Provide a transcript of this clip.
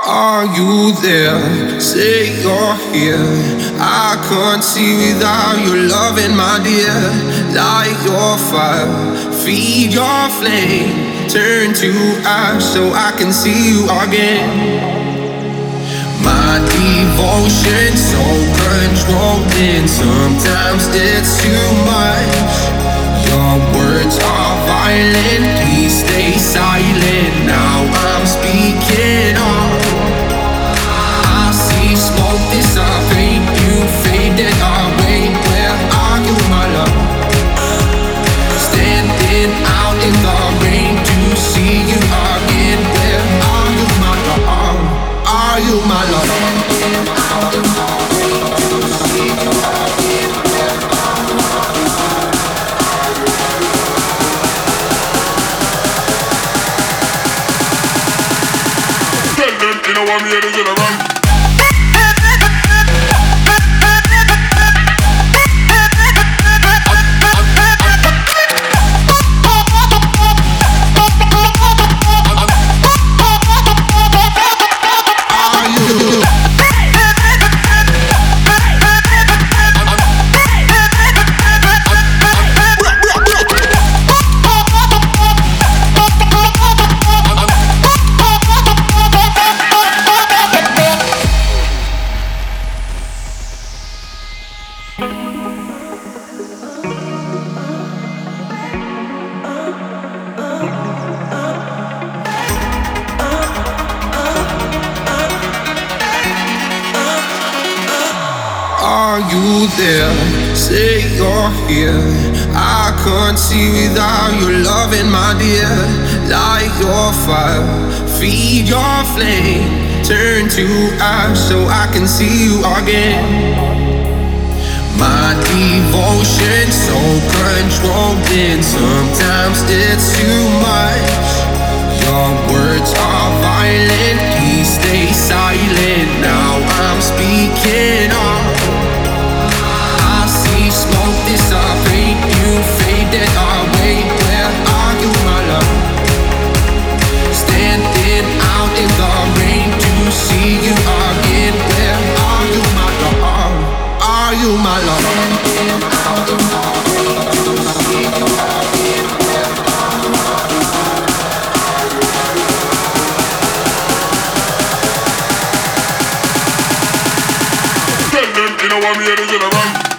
Are you there? Say you're here. I can't see without your loving, my dear. Light your fire, feed your flame. Turn to ash so I can see you again. My devotion so controlling. Sometimes it's too much. Your words are violent. Please stay silent. Now I'm speaking on. I see smoke dissipate. You faded away. Where are you, my love? Standing out in the rain to see you again. Where are you, my love? Are you, my love? Out in the rain to see you again. Where are you, my love? Tell them you know I'm here to get around. Are you there? Say you're here. I can't see without your loving, my dear. Light your fire, feed your flame. Turn to ash so I can see you again. My devotion so controlling. Sometimes it's too much. Your words are violent. Please stay silent. Now I'm speaking on. I see smoke dissipate. You faded away. Where are you, my love? Standing out in the rain to see you again. Where are you, my love? Are you, my love? Standing out in the rain to see you again. Where are you, my love? Tell them you know I'm here to get around.